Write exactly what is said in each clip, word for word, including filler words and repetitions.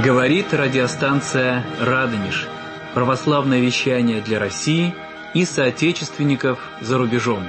Говорит радиостанция «Радонеж». Православное вещание для России и соотечественников за рубежом.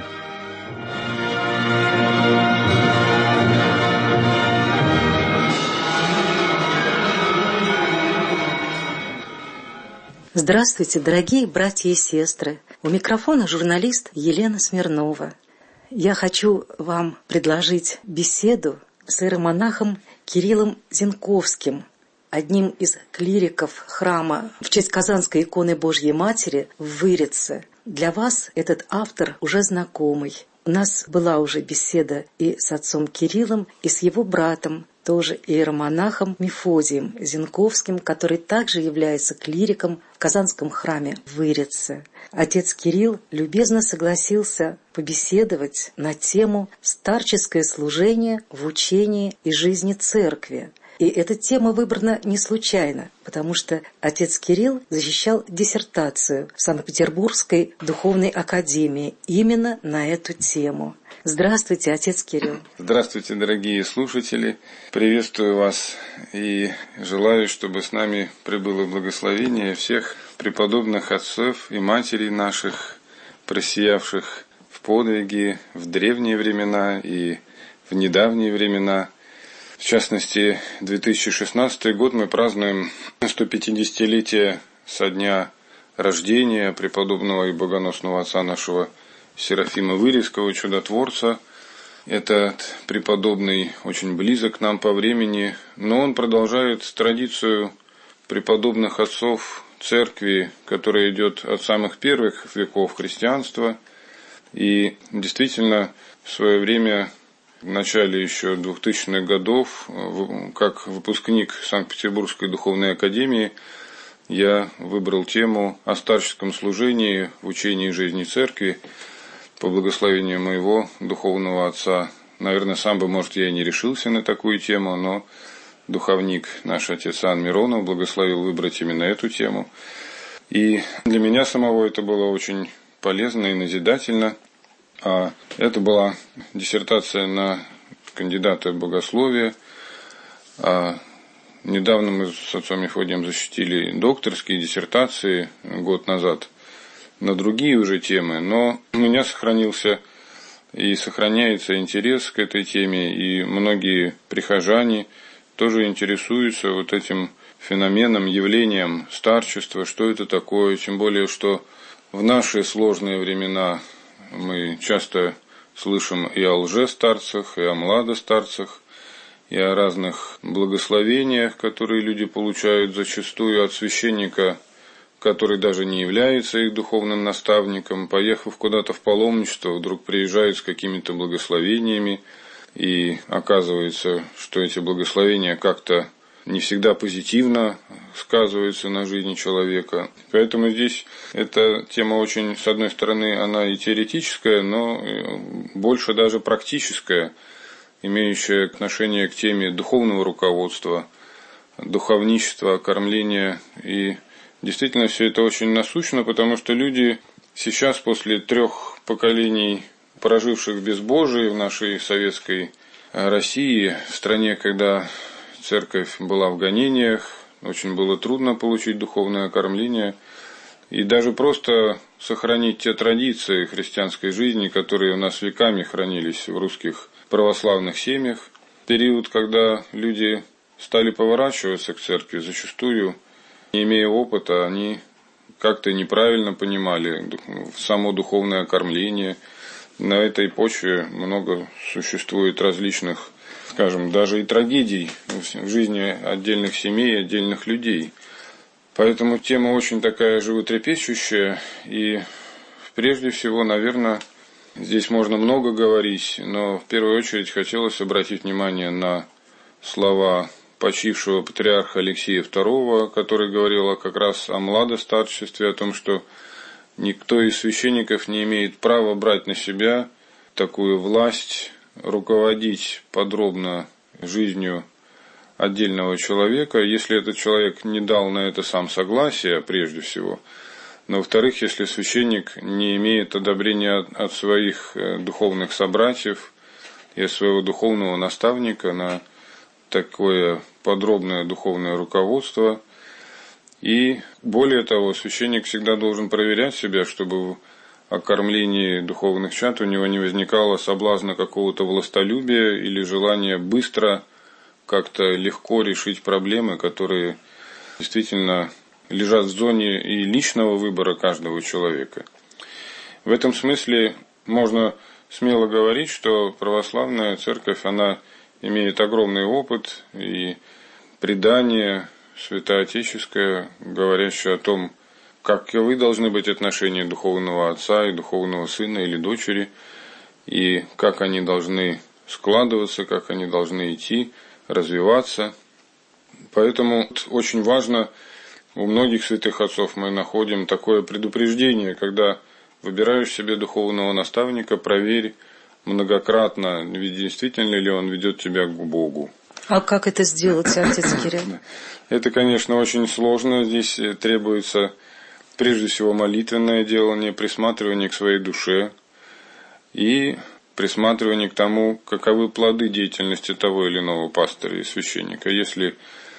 Здравствуйте, дорогие братья и сестры. У микрофона журналист Елена Смирнова. Я хочу вам предложить беседу с иеромонахом Кириллом Зенковским, одним из клириков храма в честь Казанской иконы Божьей Матери в Вырице. Для вас этот автор уже знакомый. У нас была уже беседа и с отцом Кириллом, и с его братом, тоже иеромонахом Мефодием Зенковским, который также является клириком в Казанском храме в Вырице. Отец Кирилл любезно согласился побеседовать на тему «Старческое служение в учении и жизни церкви». И эта тема выбрана не случайно, потому что отец Кирилл защищал диссертацию в Санкт-Петербургской духовной академии именно на эту тему. Здравствуйте, отец Кирилл. Здравствуйте, дорогие слушатели. Приветствую вас и желаю, чтобы с нами пребыло благословение всех преподобных отцов и матерей наших, просиявших в подвиге в древние времена и в недавние времена. В частности, две тысячи шестнадцатый год мы празднуем сто пятидесятилетие со дня рождения преподобного и богоносного отца нашего Серафима Вырицкого, чудотворца. Этот преподобный очень близок к нам по времени, но он продолжает традицию преподобных отцов церкви, которая идет от самых первых веков христианства. И действительно, в свое время, в начале еще двухтысячных годов, как выпускник Санкт-Петербургской духовной академии, я выбрал тему о старческом служении в учении жизни церкви по благословению моего духовного отца. Наверное, сам бы, может, я и не решился на такую тему, но духовник наш отец Иоанн Миронов благословил выбрать именно эту тему. И для меня самого это было очень полезно и назидательно. А это была диссертация на кандидата в богословие. А недавно мы с отцом Мефодием защитили докторские диссертации год назад на другие уже темы, но у меня сохранился и сохраняется интерес к этой теме, и многие прихожане тоже интересуются вот этим феноменом, явлением старчества, что это такое, тем более, что в наши сложные времена мы часто слышим и о лжестарцах, и о младостарцах, и о разных благословениях, которые люди получают зачастую от священника, который даже не является их духовным наставником, поехав куда-то в паломничество, вдруг приезжает с какими-то благословениями, и оказывается, что эти благословения как-то не всегда позитивно сказываются на жизни человека. Поэтому здесь эта тема очень, с одной стороны, она и теоретическая, но больше даже практическая, имеющая отношение к теме духовного руководства, духовничества, кормления. И действительно все это очень насущно, потому что люди сейчас, после трех поколений, проживших в безбожии в нашей советской России, в стране, когда церковь была в гонениях, очень было трудно получить духовное кормление и даже просто сохранить те традиции христианской жизни, которые у нас веками хранились в русских православных семьях. Период, когда люди стали поворачиваться к церкви, зачастую, не имея опыта, они как-то неправильно понимали само духовное кормление. На этой почве много существует различных, скажем, даже и трагедий в жизни отдельных семей, отдельных людей. Поэтому тема очень такая животрепещущая, и прежде всего, наверное, здесь можно много говорить, но в первую очередь хотелось обратить внимание на слова почившего патриарха Алексия второго, который говорил как раз о младостарчестве, о том, что никто из священников не имеет права брать на себя такую власть, руководить подробно жизнью отдельного человека, если этот человек не дал на это сам согласие, прежде всего. Но, во-вторых, если священник не имеет одобрения от своих духовных собратьев и от своего духовного наставника на такое подробное духовное руководство. И более того, священник всегда должен проверять себя, чтобы в окормлении духовных чад у него не возникало соблазна какого-то властолюбия или желания быстро, как-то легко решить проблемы, которые действительно лежат в зоне и личного выбора каждого человека. В этом смысле можно смело говорить, что православная церковь, она имеет огромный опыт и предание святоотеческое, говорящее о том, каковы должны быть отношения духовного отца и духовного сына или дочери, и как они должны складываться, как они должны идти, развиваться. Поэтому очень важно, у многих святых отцов мы находим такое предупреждение, когда выбираешь себе духовного наставника, проверь многократно, действительно ли он ведет тебя к Богу. А как это сделать, отец Кирилл? Это, конечно, очень сложно. Здесь требуется прежде всего молитвенное делание, присматривание к своей душе и присматривание к тому, каковы плоды деятельности того или иного пастыря и священника. Если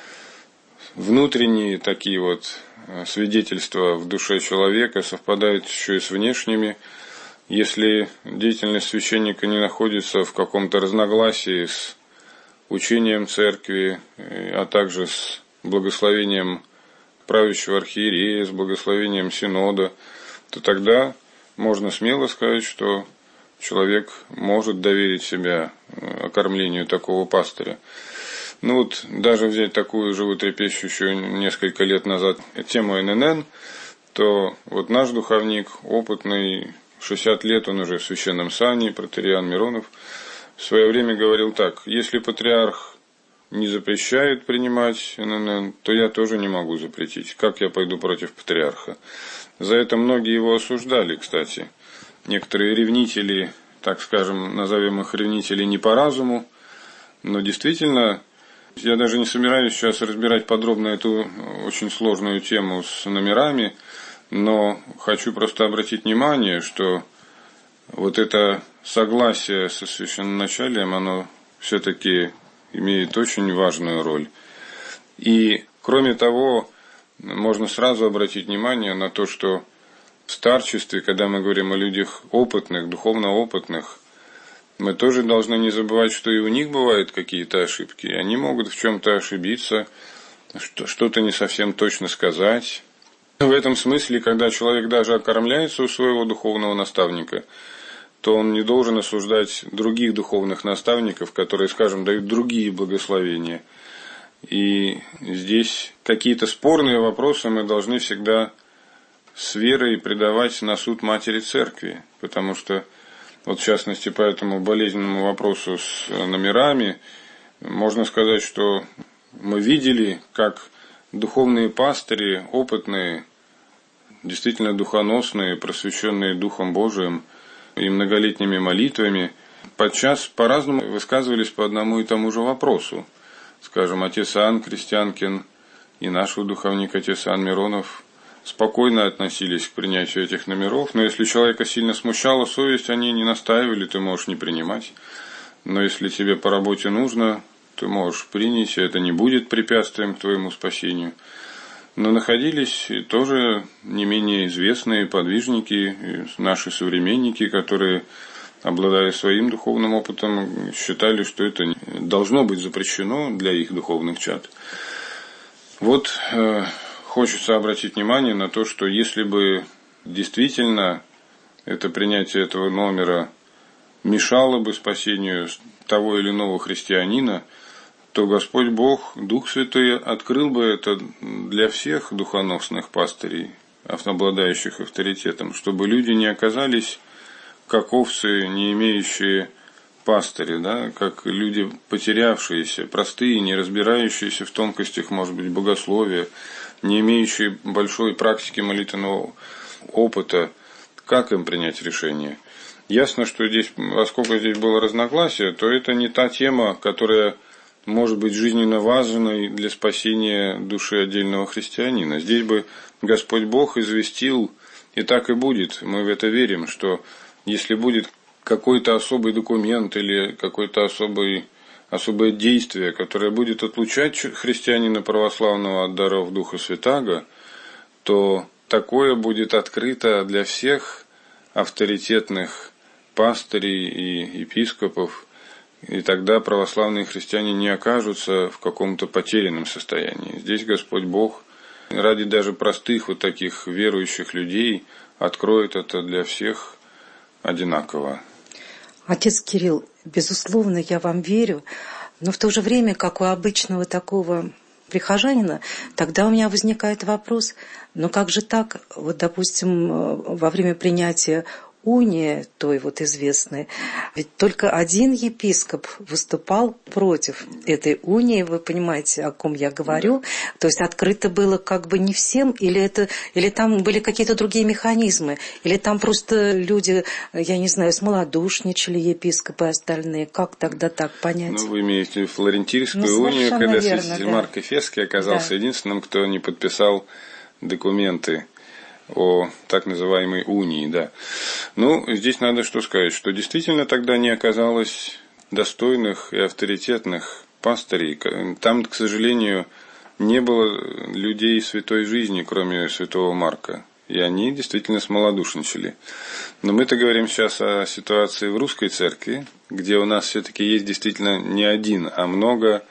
внутренние такие вот свидетельства в душе человека совпадают еще и с внешними, если деятельность священника не находится в каком-то разногласии с учением церкви, а также с благословением правящего архиерея, с благословением синода, то тогда можно смело сказать, что человек может доверить себя окормлению такого пастыря. Ну вот, даже взять такую животрепещущую несколько лет назад тему эн эн эн, то вот наш духовник, опытный, шестьдесят лет он уже в священном сане, протоиерей Миронов, в свое время говорил так: если патриарх не запрещает принимать эн эн эн, то я тоже не могу запретить. Как я пойду против патриарха? За это многие его осуждали, кстати. Некоторые ревнители, так скажем, назовем их ревнители не по разуму, но действительно, я даже не собираюсь сейчас разбирать подробно эту очень сложную тему с номерами, но хочу просто обратить внимание, что вот это согласие со священноначалием, оно все-таки имеет очень важную роль. И, кроме того, можно сразу обратить внимание на то, что в старчестве, когда мы говорим о людях опытных, духовно опытных, мы тоже должны не забывать, что и у них бывают какие-то ошибки. Они могут в чем-то ошибиться, что-то не совсем точно сказать. В этом смысле, когда человек даже окормляется у своего духовного наставника, то он не должен осуждать других духовных наставников, которые, скажем, дают другие благословения. И здесь какие-то спорные вопросы мы должны всегда с верой предавать на суд Матери Церкви, потому что, вот в частности, по этому болезненному вопросу с номерами, можно сказать, что мы видели, как духовные пастыри, опытные, действительно духоносные, просвещенные Духом Божиим и многолетними молитвами, подчас по-разному высказывались по одному и тому же вопросу. Скажем, отец Иоанн Крестьянкин и наш духовник отец Иоанн Миронов спокойно относились к принятию этих номеров, но если человека сильно смущала совесть, они не настаивали, ты можешь не принимать. Но если тебе по работе нужно, ты можешь принять, и это не будет препятствием к твоему спасению. Но находились тоже не менее известные подвижники, наши современники, которые, обладая своим духовным опытом, считали, что это должно быть запрещено для их духовных чад. Вот э, хочется обратить внимание на то, что если бы действительно это принятие этого номера мешало бы спасению того или иного христианина, то Господь Бог, Дух Святой, открыл бы это для всех духоносных пастырей, обладающих авторитетом, чтобы люди не оказались как овцы, не имеющие пастыря, да, как люди потерявшиеся, простые, не разбирающиеся в тонкостях, может быть, богословия, не имеющие большой практики молитвенного опыта, как им принять решение. Ясно, что здесь, поскольку здесь было разногласие, то это не та тема, которая может быть жизненно важной для спасения души отдельного христианина. Здесь бы Господь Бог известил, и так и будет, мы в это верим, что если будет какой-то особый документ или какой-то особый особое действие, которое будет отлучать христианина православного от даров Духа Святаго, то такое будет открыто для всех авторитетных пастырей и епископов, и тогда православные христиане не окажутся в каком-то потерянном состоянии. Здесь Господь Бог ради даже простых вот таких верующих людей откроет это для всех одинаково. Отец Кирилл, безусловно, я вам верю, но в то же время, как у обычного такого прихожанина, тогда у меня возникает вопрос, ну как же так, вот, допустим, во время принятия унии, той вот известной, ведь только один епископ выступал против этой унии, вы понимаете, о ком я говорю, то есть открыто было как бы не всем, или, это, или там были какие-то другие механизмы, или там просто люди, я не знаю, смолодушничали епископы остальные, как тогда так понять? Ну, вы имеете в виду Флорентийскую ну, унию, когда верно, святитель да. Марк Эфесский оказался да. единственным, кто не подписал документы о так называемой унии, да. Ну, здесь надо что сказать, что действительно тогда не оказалось достойных и авторитетных пастырей. Там, к сожалению, не было людей святой жизни, кроме святого Марка. И они действительно смолодушничали. Но мы-то говорим сейчас о ситуации в русской церкви, где у нас все-таки есть действительно не один, а много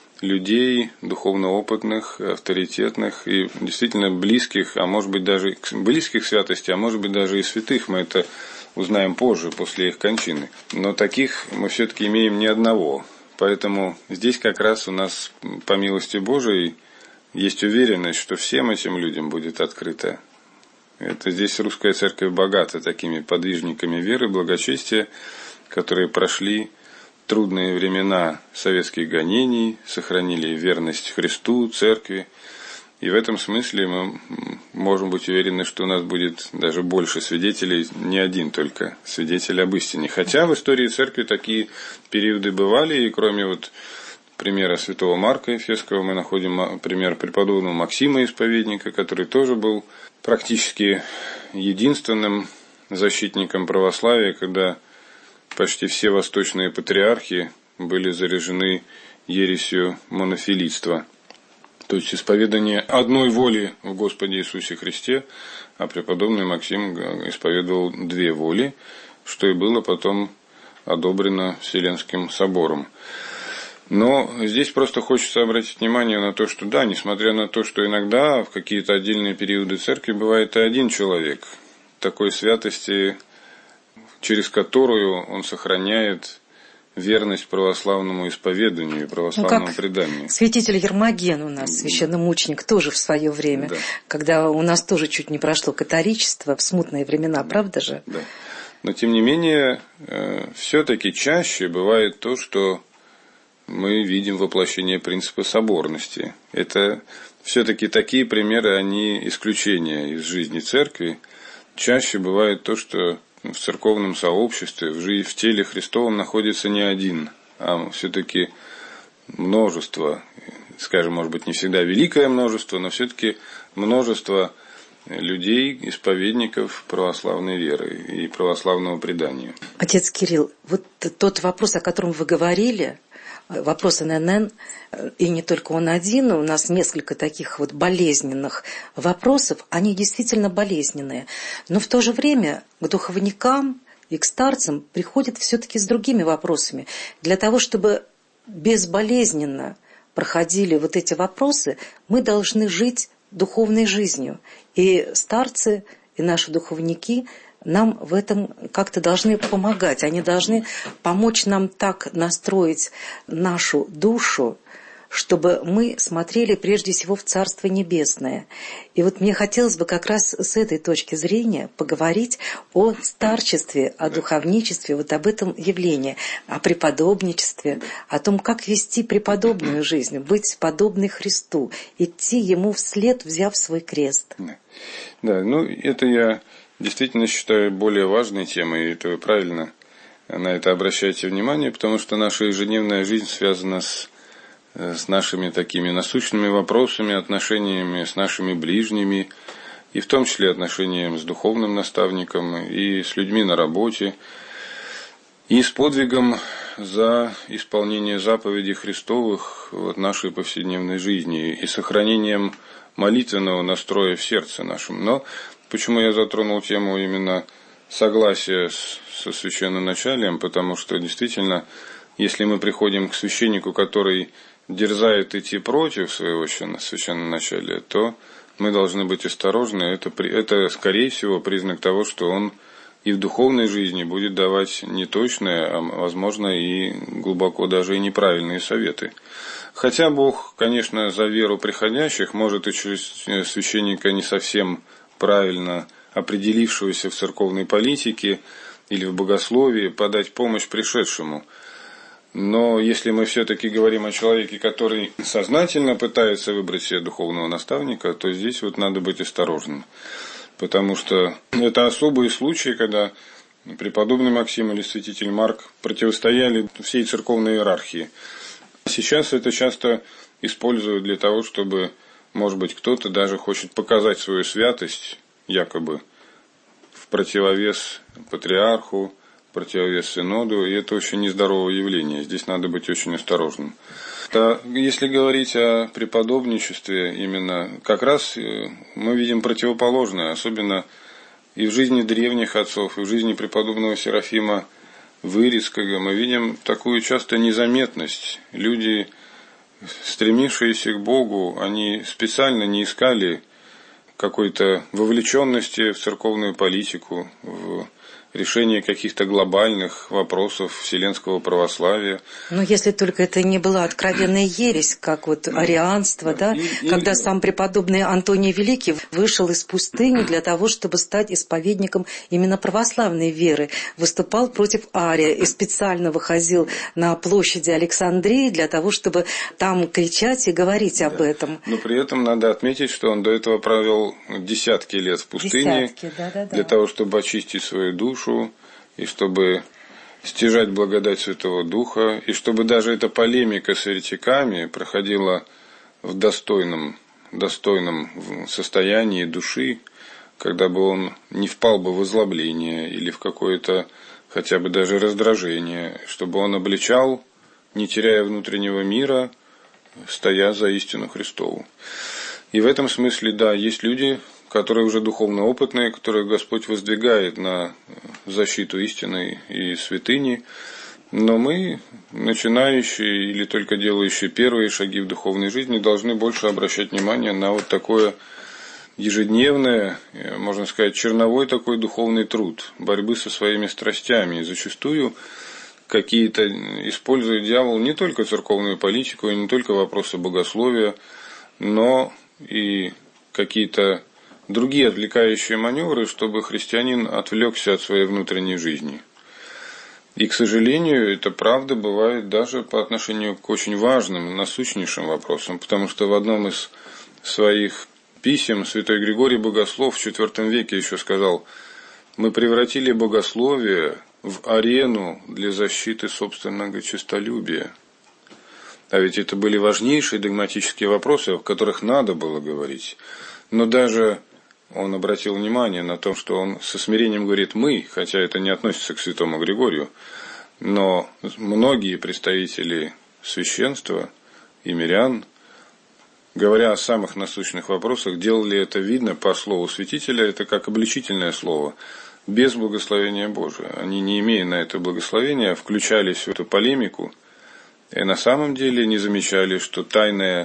людей духовно опытных, авторитетных и действительно близких, а может быть даже близких к святости, а может быть даже и святых. Мы это узнаем позже, после их кончины. Но таких мы все-таки имеем не одного. Поэтому здесь как раз у нас, по милости Божией, есть уверенность, что всем этим людям будет открыто. Это здесь русская церковь богата такими подвижниками веры, благочестия, которые прошли трудные времена советских гонений, сохранили верность Христу, церкви. И в этом смысле мы можем быть уверены, что у нас будет даже больше свидетелей, не один только свидетель об истине. Хотя в истории церкви такие периоды бывали, и кроме вот примера святого Марка Эфесского мы находим пример преподобного Максима Исповедника, который тоже был практически единственным защитником православия, когда почти все восточные патриархи были заражены ересью монофилитства. То есть исповедание одной воли в Господе Иисусе Христе, а преподобный Максим исповедовал две воли, что и было потом одобрено Вселенским собором. Но здесь просто хочется обратить внимание на то, что да, несмотря на то, что иногда в какие-то отдельные периоды церкви бывает и один человек такой святости, через которую он сохраняет верность православному исповеданию и православному ну, преданию. Святитель Ермоген у нас, священномученик, тоже в свое время, да. Когда у нас тоже чуть не прошло католичество в смутные времена, да. Правда же? Да. Но тем не менее, э, все-таки чаще бывает то, что мы видим воплощение принципа соборности. Это все-таки такие примеры, они исключения из жизни церкви. Чаще бывает то, что в церковном сообществе, в, жизни, в теле Христовом находится не один, а все-таки множество, скажем, может быть, не всегда великое множество, но все-таки множество людей, исповедников православной веры и православного предания. Отец Кирилл, вот тот вопрос, о котором вы говорили, вопрос эн эн эн, и не только он один, у нас несколько таких вот болезненных вопросов, они действительно болезненные. Но в то же время к духовникам и к старцам приходят все-таки с другими вопросами. Для того, чтобы безболезненно проходили вот эти вопросы, мы должны жить духовной жизнью. И старцы, и наши духовники нам в этом как-то должны помогать. Они должны помочь нам так настроить нашу душу, чтобы мы смотрели прежде всего в Царство Небесное. И вот мне хотелось бы как раз с этой точки зрения поговорить о старчестве, о духовничестве, вот об этом явлении, о преподобничестве, о том, как вести преподобную жизнь, быть подобной Христу, идти Ему вслед, взяв свой крест. Да, да, ну это я действительно считаю более важной темой, и это вы правильно на это обращаете внимание, потому что наша ежедневная жизнь связана с, с нашими такими насущными вопросами, отношениями с нашими ближними, и в том числе отношением с духовным наставником, и с людьми на работе. и с подвигом за исполнение заповедей Христовых в нашей повседневной жизни и сохранением молитвенного настроя в сердце нашем. Но почему я затронул тему именно согласия с, со священноначалием? Потому что действительно, если мы приходим к священнику, который дерзает идти против своего священноначалия, то мы должны быть осторожны. Это, это, скорее всего, признак того, что он и в духовной жизни будет давать неточные, а, возможно, и глубоко даже и неправильные советы. Хотя Бог, конечно, за веру приходящих может и через священника не совсем правильно определившегося в церковной политике или в богословии подать помощь пришедшему. Но если мы все-таки говорим о человеке, который сознательно пытается выбрать себе духовного наставника, то здесь вот надо быть осторожным. Потому что это особые случаи, когда преподобный Максим или святитель Марк противостояли всей церковной иерархии. Сейчас это часто используют для того, чтобы, может быть, кто-то даже хочет показать свою святость, якобы, в противовес патриарху, в противовес синоду, и это очень нездоровое явление. Здесь надо быть очень осторожным. Да, если говорить о преподобничестве, именно как раз мы видим противоположное, особенно и в жизни древних отцов, и в жизни преподобного Серафима Вырицкого, мы видим такую часто незаметность. Люди, стремившиеся к Богу, они специально не искали какой-то вовлеченности в церковную политику, в решение каких-то глобальных вопросов вселенского православия. Но если только это не была откровенная ересь, как вот арианство, да, и, и, когда сам преподобный Антоний Великий вышел из пустыни для того, чтобы стать исповедником именно православной веры, выступал против ария и специально выходил на площади Александрии для того, чтобы там кричать и говорить да. об этом. Но при этом надо отметить, что он до этого провел десятки лет в пустыне Десятки, да, да, да. для того, чтобы очистить свою душу, и чтобы стяжать благодать Святого Духа, и чтобы даже эта полемика с еретиками проходила в достойном, достойном состоянии души, когда бы он не впал бы в озлобление или в какое-то хотя бы даже раздражение, чтобы он обличал, не теряя внутреннего мира, стоя за истину Христову. И в этом смысле, да, есть люди, которые уже духовно опытные, которых Господь воздвигает на защиту истины и святыни. Но мы, начинающие или только делающие первые шаги в духовной жизни, должны больше обращать внимание на вот такое ежедневное, можно сказать, черновой такой духовный труд, борьбы со своими страстями. И зачастую какие-то использует дьявол не только церковную политику, и не только вопросы богословия, но и какие-то другие отвлекающие маневры, чтобы христианин отвлекся от своей внутренней жизни. И, к сожалению, это правда бывает даже по отношению к очень важным, насущнейшим вопросам, потому что в одном из своих писем святой Григорий Богослов в четвёртом веке еще сказал: «Мы превратили богословие в арену для защиты собственного честолюбия». А ведь это были важнейшие догматические вопросы, о которых надо было говорить. Но даже он обратил внимание на то, что он со смирением говорит «мы», хотя это не относится к святому Григорию, но многие представители священства и мирян, говоря о самых насущных вопросах, делали это видно по слову святителя, это как обличительное слово, без благословения Божия. Они, не имея на это благословения, включались в эту полемику и на самом деле не замечали, что тайный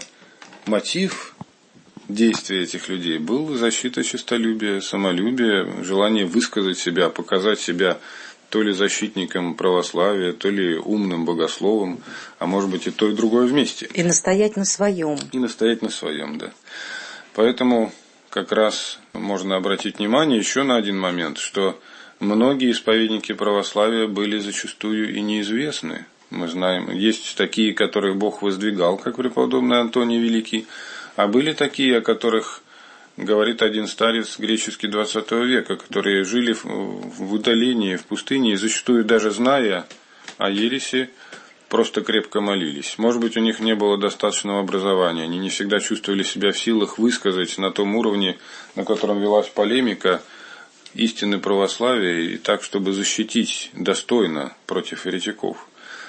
мотив действия этих людей был защита честолюбия, самолюбия, желание высказать себя, показать себя то ли защитником православия, то ли умным богословом, а может быть и то, и другое вместе. И настоять на своем. И настоять на своем, да. Поэтому как раз можно обратить внимание еще на один момент, что многие исповедники православия были зачастую и неизвестны. Мы знаем, есть такие, которых Бог воздвигал, как преподобный Антоний Великий, а были такие, о которых говорит один старец греческий двадцатого века, которые жили в удалении, в пустыне, и зачастую даже зная о ереси, просто крепко молились. Может быть, у них не было достаточного образования, они не всегда чувствовали себя в силах высказать на том уровне, на котором велась полемика, истины православия и так, чтобы защитить достойно против еретиков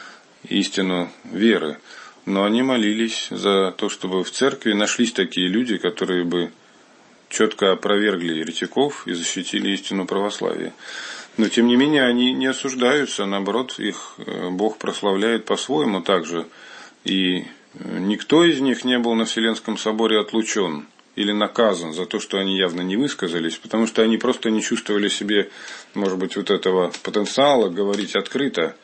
истину веры. Но они молились за то, чтобы в церкви нашлись такие люди, которые бы четко опровергли еретиков и защитили истину православия. Но, тем не менее, они не осуждаются, наоборот, их Бог прославляет по-своему также. И никто из них не был на Вселенском соборе отлучен или наказан за то, что они явно не высказались, потому что они просто не чувствовали себе, может быть, вот этого потенциала говорить открыто,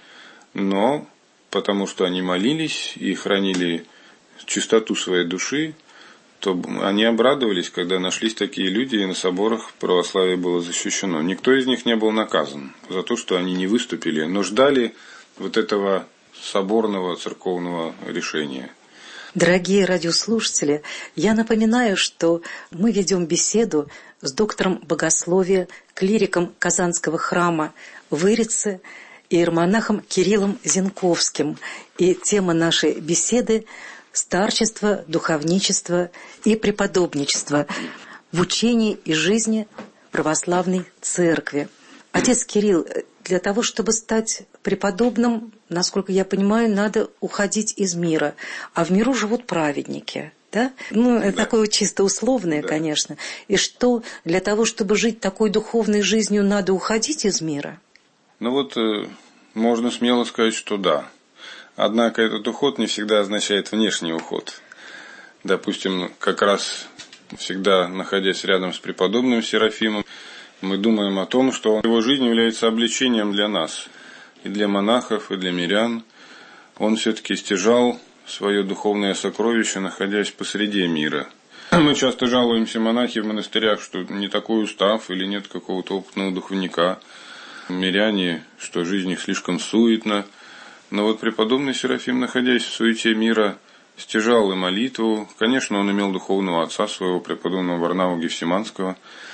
но потому что они молились и хранили чистоту своей души, то они обрадовались, когда нашлись такие люди, и на соборах православие было защищено. Никто из них не был наказан за то, что они не выступили, но ждали вот этого соборного церковного решения. Дорогие радиослушатели, я напоминаю, что мы ведем беседу с доктором богословия, клириком Казанского храма в Ирице, иеромонахом Кириллом Зенковским. И тема нашей беседы – старчество, духовничество и преподобничество в учении и жизни православной церкви. Отец Кирилл, для того, чтобы стать преподобным, насколько я понимаю, надо уходить из мира. А в миру живут праведники. Да? Ну, это да. Такое чисто условное, да. Конечно. И что для того, чтобы жить такой духовной жизнью, надо уходить из мира? Ну вот, можно смело сказать, что да. Однако этот уход не всегда означает внешний уход. Допустим, как раз всегда находясь рядом с преподобным Серафимом, мы думаем о том, что его жизнь является обличением для нас, и для монахов, и для мирян. Он все-таки стяжал свое духовное сокровище, находясь посреди мира. Мы часто жалуемся, монахи в монастырях, что не такой устав или нет какого-то опытного духовника. Миряне, что жизнь их слишком суетна. Но вот преподобный Серафим, находясь в суете мира, стяжал и молитву. Конечно, он имел духовного отца своего, преподобного Варнаву Гефсиманского,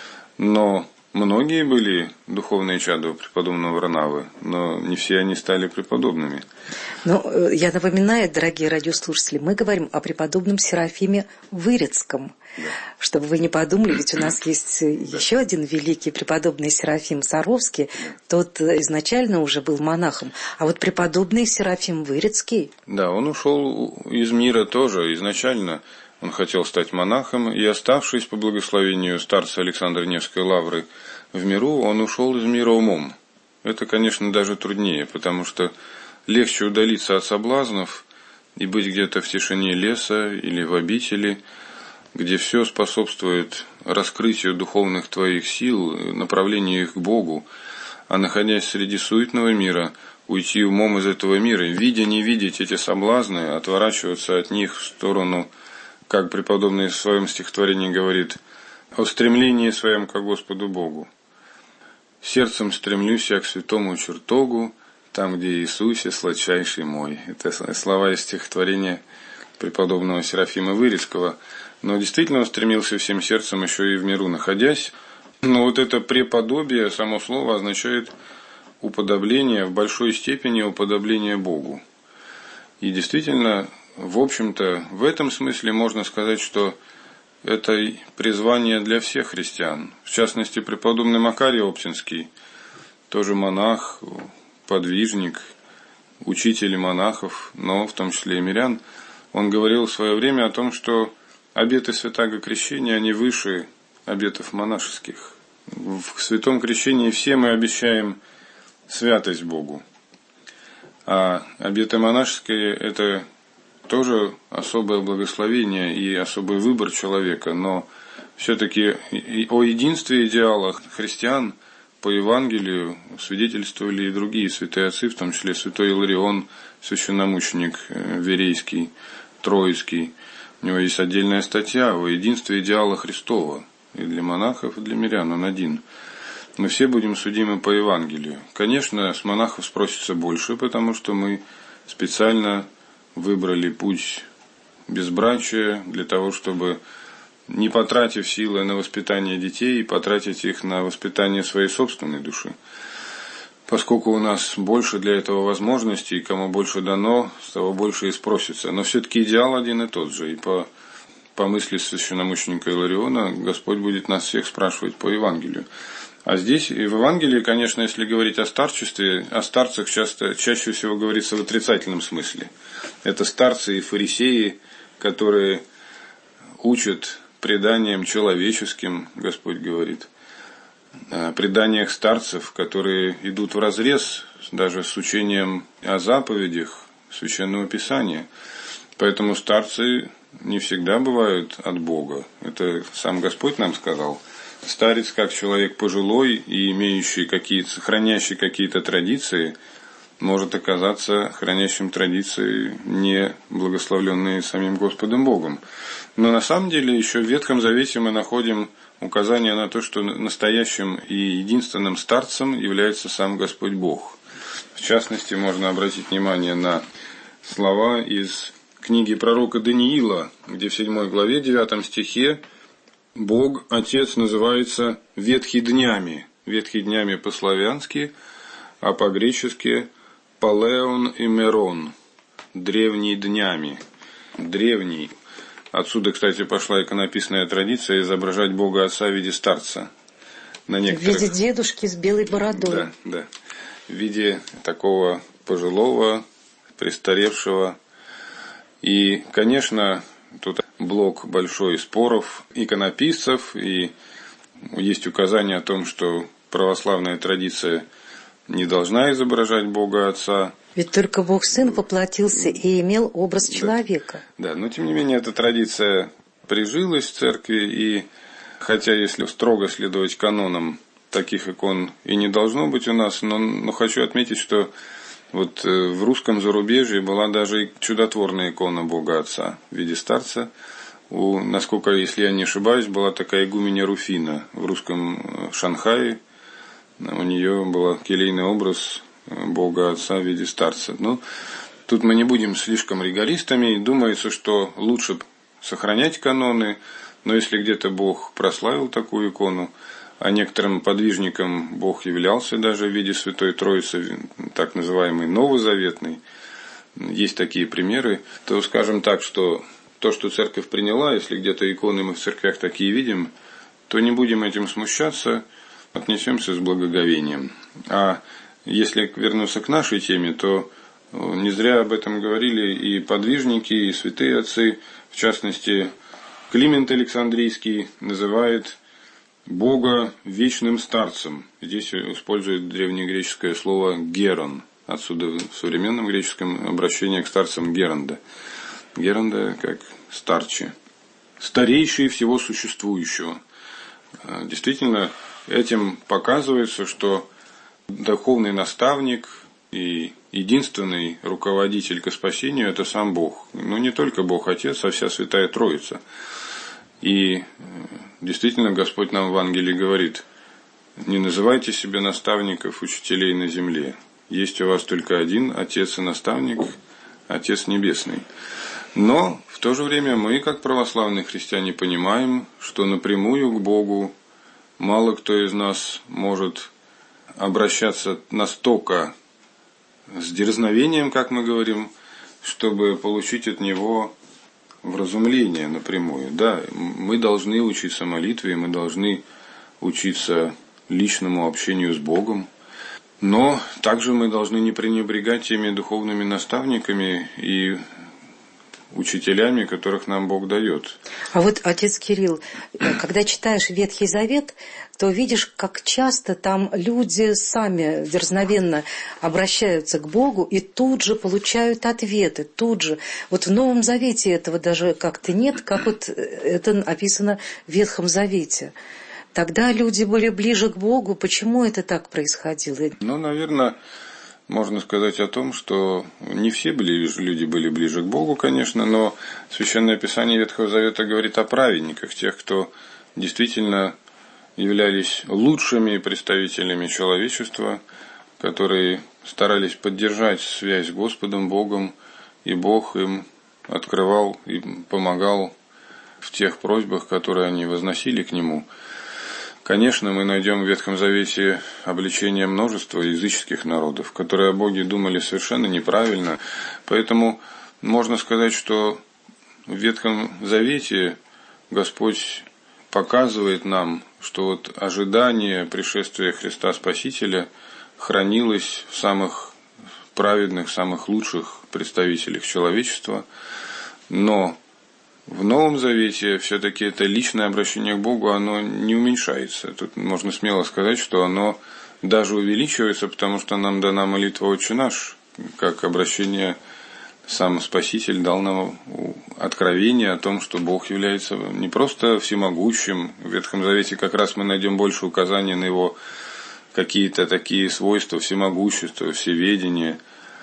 но многие были духовные чада у преподобного Варнавы, но не все они стали преподобными. Ну, я напоминаю, дорогие радиослушатели, мы говорим о преподобном Серафиме Вырицком. Да. Чтобы вы не подумали, ведь у нас есть да. еще один великий преподобный Серафим Саровский. Да. Тот изначально уже был монахом. А вот преподобный Серафим Вырицкий... Да, он ушел из мира тоже изначально. Он хотел стать монахом, и, оставшись по благословению старца Александра Невской лавры в миру, он ушел из мира умом. Это, конечно, даже труднее, потому что легче удалиться от соблазнов и быть где-то в тишине леса или в обители, где все способствует раскрытию духовных твоих сил, направлению их к Богу, а находясь среди суетного мира, уйти умом из этого мира, видя не видеть эти соблазны, отворачиваться от них в сторону, как преподобный в своем стихотворении говорит, о стремлении своем ко Господу Богу. «Сердцем стремлюсь я к святому чертогу, там, где Иисусе сладчайший мой». Это слова из стихотворения преподобного Серафима Вырицкого. Но действительно он стремился всем сердцем еще и в миру находясь. Но вот это преподобие, само слово, означает уподобление, в большой степени уподобление Богу. И действительно, в общем-то, в этом смысле можно сказать, что это призвание для всех христиан. В частности, преподобный Макарий Оптинский, тоже монах, подвижник, учитель монахов, но в том числе и мирян, он говорил в свое время о том, что обеты святаго крещения, они выше обетов монашеских. В святом крещении все мы обещаем святость Богу. А обеты монашеские – это тоже особое благословение и особый выбор человека, но все-таки о единстве идеалах христиан по Евангелию свидетельствовали и другие святые отцы, в том числе святой Иларион, священномученик Верейский, Троицкий. У него есть отдельная статья о единстве идеала Христова, и для монахов, и для мирян, он один. Мы все будем судимы по Евангелию. Конечно, с монахов спросится больше, потому что мы специально выбрали путь безбрачия для того, чтобы, не потратив силы на воспитание детей, потратить их на воспитание своей собственной души. Поскольку у нас больше для этого возможностей, кому больше дано, с того больше и спросится. Но все-таки идеал один и тот же. И по, по мысли священномученика Илариона, Господь будет нас всех спрашивать по Евангелию. А здесь, и в Евангелии, конечно, если говорить о старчестве, о старцах часто, чаще всего говорится в отрицательном смысле. Это старцы и фарисеи, которые учат преданиям человеческим, Господь говорит, о преданиях старцев, которые идут вразрез даже с учением о заповедях Священного Писания. Поэтому старцы не всегда бывают от Бога. Это сам Господь нам сказал. Старец, как человек пожилой и имеющий какие-то, хранящий какие-то традиции, может оказаться хранящим традиции, не благословленные самим Господом Богом. Но на самом деле еще в Ветхом Завете мы находим указание на то, что настоящим и единственным старцем является сам Господь Бог. В частности, можно обратить внимание на слова из книги пророка Даниила, где в седьмой главе, девятом стихе, Бог, Отец, называется Ветхий днями. Ветхий днями по-славянски, а по-гречески Палеон и Мерон. Древний днями. Древний. Отсюда, кстати, пошла иконописная традиция изображать Бога Отца в виде старца. На некоторых... В виде дедушки с белой бородой. Да, да. В виде такого пожилого, престаревшего. И, конечно, тут блок большой споров иконописцев, и есть указание о том, что православная традиция не должна изображать Бога Отца. Ведь только Бог Сын воплотился и имел образ человека. Да, но тем не менее эта традиция прижилась в церкви, и хотя если строго следовать канонам, таких икон и не должно быть у нас, но, но хочу отметить, что вот в русском зарубежье была даже чудотворная икона Бога Отца в виде старца. У, насколько, если я не ошибаюсь, была такая игуменя Руфина в русском Шанхае. У нее был келейный образ Бога Отца в виде старца. Но тут мы не будем слишком ригористами. Думается, что лучше сохранять каноны, но если где-то Бог прославил такую икону, а некоторым подвижникам Бог являлся даже в виде Святой Троицы, так называемый Новозаветный, есть такие примеры, то скажем так, что то, что церковь приняла, если где-то иконы мы в церквях такие видим, то не будем этим смущаться, отнесемся с благоговением. А если вернуться к нашей теме, то не зря об этом говорили и подвижники, и святые отцы, в частности, Климент Александрийский называет Бога вечным старцем. Здесь использует древнегреческое слово «герон». Отсюда в современном греческом обращение к старцам Геронда. Геронда как старче. Старейший всего существующего. Действительно, этим показывается, что духовный наставник и единственный руководитель ко спасению – это сам Бог. Но не только Бог Отец, а вся Святая Троица. И действительно, Господь нам в Евангелии говорит: не называйте себе наставников, учителей на земле. Есть у вас только один Отец и наставник, Отец Небесный. Но в то же время мы, как православные христиане, понимаем, что напрямую к Богу мало кто из нас может обращаться настолько с дерзновением, как мы говорим, чтобы получить от Него вразумление напрямую. Да, мы должны учиться молитве, мы должны учиться личному общению с Богом, но также мы должны не пренебрегать теми духовными наставниками и учителями, которых нам Бог дает. А вот, отец Кирилл, когда читаешь Ветхий Завет, то видишь, как часто там люди сами дерзновенно обращаются к Богу и тут же получают ответы, тут же. Вот в Новом Завете этого даже как-то нет, как вот это описано в Ветхом Завете. Тогда люди были ближе к Богу. Почему это так происходило? Ну, наверное, можно сказать о том, что не все были, люди были ближе к Богу, конечно, но Священное Писание Ветхого Завета говорит о праведниках, тех, кто действительно являлись лучшими представителями человечества, которые старались поддержать связь с Господом Богом, и Бог им открывал и помогал в тех просьбах, которые они возносили к Нему. Конечно, мы найдем в Ветхом Завете обличение множества языческих народов, которые о Боге думали совершенно неправильно. Поэтому можно сказать, что в Ветхом Завете Господь показывает нам, что вот ожидание пришествия Христа Спасителя хранилось в самых праведных, самых лучших представителях человечества, но в Новом Завете все-таки это личное обращение к Богу, оно не уменьшается. Тут можно смело сказать, что оно даже увеличивается, потому что нам дана молитва «Отче наш», как обращение. Сам Спаситель дал нам откровение о том, что Бог является не просто всемогущим. В Ветхом Завете как раз мы найдем больше указаний на Его какие-то такие свойства: всемогущество, всеведение,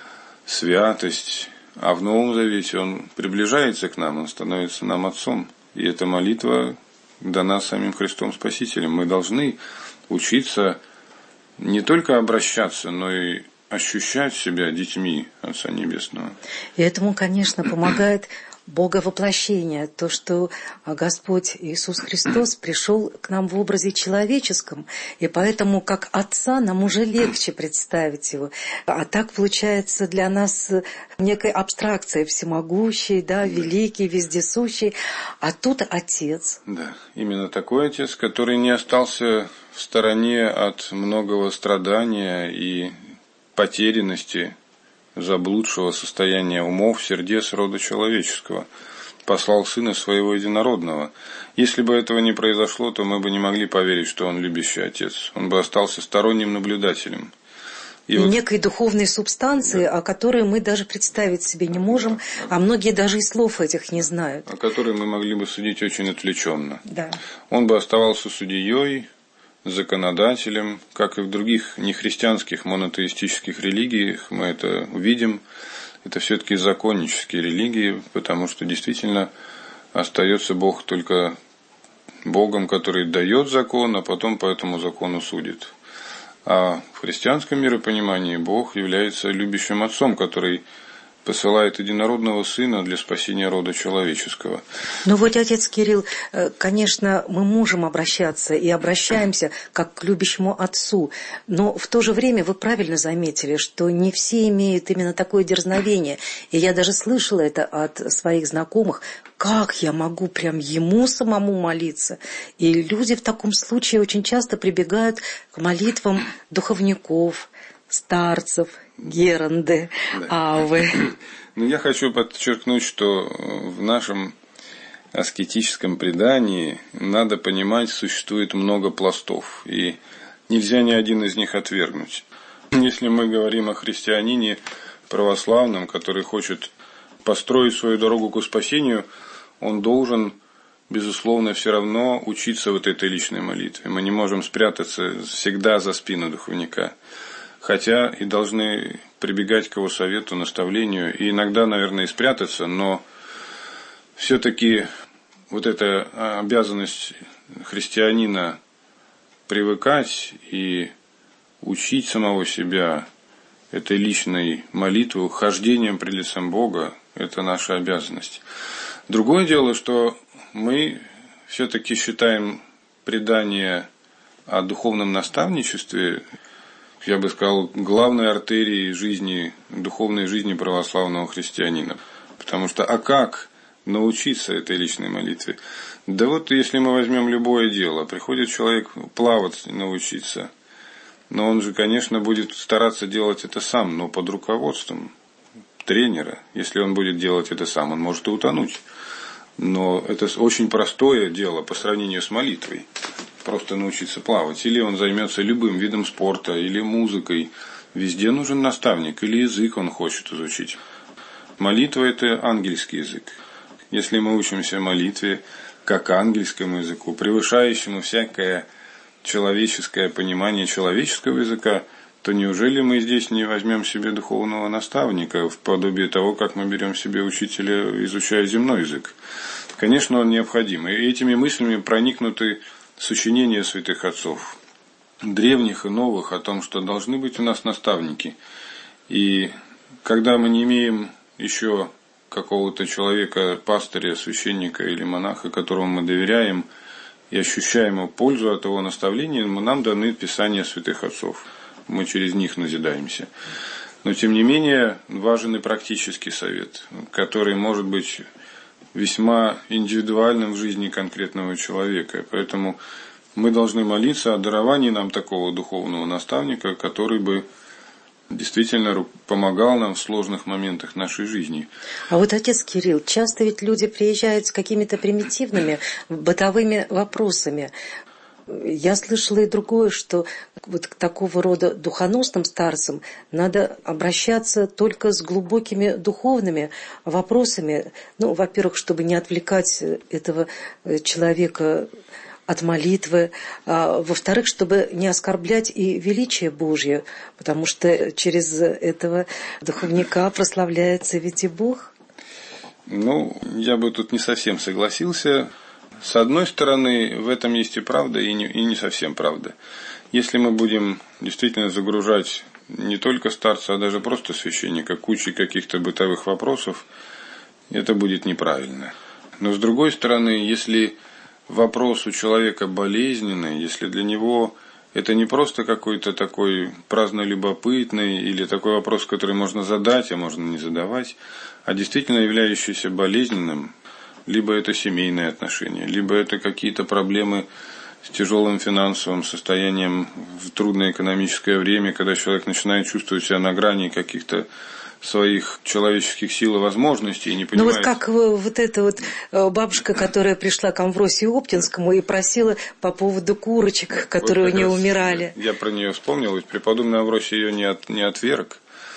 святость. А в Новом Завете Он приближается к нам, Он становится нам Отцом. И эта молитва дана самим Христом Спасителем. Мы должны учиться не только обращаться, но и ощущать себя детьми Отца Небесного. И этому, конечно, помогает Боговоплощение, то, что Господь Иисус Христос пришел к нам в образе человеческом, и поэтому как Отца нам уже легче представить Его. А так получается для нас некая абстракция: всемогущий, да, великий, вездесущий, а тут Отец. Да, именно такой Отец, который не остался в стороне от многого страдания и потерянности, заблудшего состояния умов, сердец рода человеческого, послал Сына Своего Единородного. Если бы этого не произошло, то мы бы не могли поверить, что Он любящий Отец. Он бы остался сторонним наблюдателем. И, и вот некой духовной субстанции, да, о которой мы даже представить себе не можем, а многие даже и слов этих не знают. О которой мы могли бы судить очень отвлеченно. Да. Он бы оставался судьей, законодателем, как и в других нехристианских монотеистических религиях, мы это увидим. Это все-таки законнические религии, потому что действительно остается Бог только Богом, который дает закон, а потом по этому закону судит. А в христианском миропонимании Бог является любящим Отцом, который посылает единородного Сына для спасения рода человеческого. Ну вот, отец Кирилл, конечно, мы можем обращаться и обращаемся как к любящему Отцу, но в то же время вы правильно заметили, что не все имеют именно такое дерзновение. И я даже слышала это от своих знакомых: как я могу прям Ему самому молиться? И люди в таком случае очень часто прибегают к молитвам духовников, старцев, геранды, да. авы. Ну, я хочу подчеркнуть, что в нашем аскетическом предании, надо понимать, существует много пластов, и нельзя ни один из них отвергнуть. Если мы говорим о христианине православном, который хочет построить свою дорогу к спасению, он должен, безусловно, все равно учиться вот этой личной молитве. Мы не можем спрятаться всегда за спину духовника. Хотя и должны прибегать к его совету, наставлению, и иногда, наверное, и спрятаться, но все-таки вот эта обязанность христианина привыкать и учить самого себя этой личной молитвой, хождением пред лицем Бога, это наша обязанность. Другое дело, что мы все-таки считаем предание о духовном наставничестве, я бы сказал, главной артерией жизни, духовной жизни православного христианина. Потому что, а как научиться этой личной молитве? Да вот, если мы возьмем любое дело, приходит человек плавать научиться, но он же, конечно, будет стараться делать это сам, но под руководством тренера. Если он будет делать это сам, он может и утонуть. Но это очень простое дело по сравнению с молитвой. Просто научиться плавать. Или он займется любым видом спорта, или музыкой. Везде нужен наставник, или язык он хочет изучить. Молитва – это ангельский язык. Если мы учимся молитве как ангельскому языку, превышающему всякое человеческое понимание человеческого языка, то неужели мы здесь не возьмем себе духовного наставника, в подобие того, как мы берем себе учителя, изучая земной язык? Конечно, он необходим. И этими мыслями проникнуты сочинения святых отцов, древних и новых, о том, что должны быть у нас наставники. И когда мы не имеем еще какого-то человека, пастыря, священника или монаха, которому мы доверяем и ощущаем его пользу от его наставления, нам даны Писания святых отцов. Мы через них назидаемся. Но, тем не менее, важен и практический совет, который, может быть, весьма индивидуальным в жизни конкретного человека. Поэтому мы должны молиться о даровании нам такого духовного наставника, который бы действительно помогал нам в сложных моментах нашей жизни. А вот, отец Кирилл, часто ведь люди приезжают с какими-то примитивными бытовыми вопросами. Я слышала и другое, что вот к такого рода духоносным старцам надо обращаться только с глубокими духовными вопросами. Ну, во-первых, чтобы не отвлекать этого человека от молитвы, а во-вторых, чтобы не оскорблять и величие Божье, потому что через этого духовника прославляется ведь и Бог. Ну, я бы тут не совсем согласился. С одной стороны, в этом есть и правда, и не, и не совсем правда. Если мы будем действительно загружать не только старца, а даже просто священника кучей каких-то бытовых вопросов, это будет неправильно. Но с другой стороны, если вопрос у человека болезненный, если для него это не просто какой-то такой праздно-любопытный или такой вопрос, который можно задать, а можно не задавать, а действительно являющийся болезненным, либо это семейные отношения, либо это какие-то проблемы с тяжелым финансовым состоянием в трудное экономическое время, когда человек начинает чувствовать себя на грани каких-то своих человеческих сил и возможностей и не понимает. Ну вот как вот эта вот бабушка, которая пришла к Амвросию Оптинскому и просила по поводу курочек, которые вот у нее умирали. Я про нее вспомнил, ведь преподобный Амвросий ее не, от, не отверг.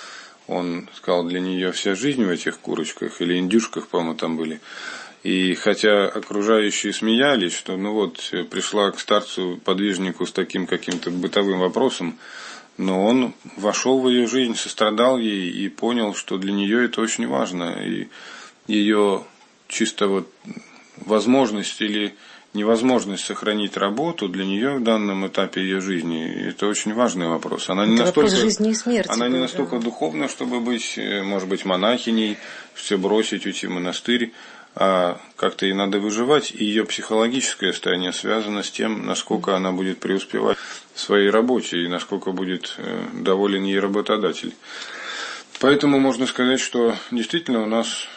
Он сказал, для нее вся жизнь в этих курочках, или индюшках, по-моему, там были. И хотя окружающие смеялись, что ну вот пришла к старцу подвижнику с таким каким-то бытовым вопросом, но он вошел в ее жизнь, сострадал ей и понял, что для нее это очень важно. И ее чисто вот возможность или невозможность сохранить работу для нее в данном этапе ее жизни, это очень важный вопрос. Она не это настолько, вопрос жизни и смерти. она был, не настолько да. духовна, чтобы быть, может быть, монахиней, все бросить, уйти в монастырь. А как-то ей надо выживать, и ее психологическое состояние связано с тем, насколько она будет преуспевать в своей работе и насколько будет доволен ей работодатель. Поэтому можно сказать, что действительно у нас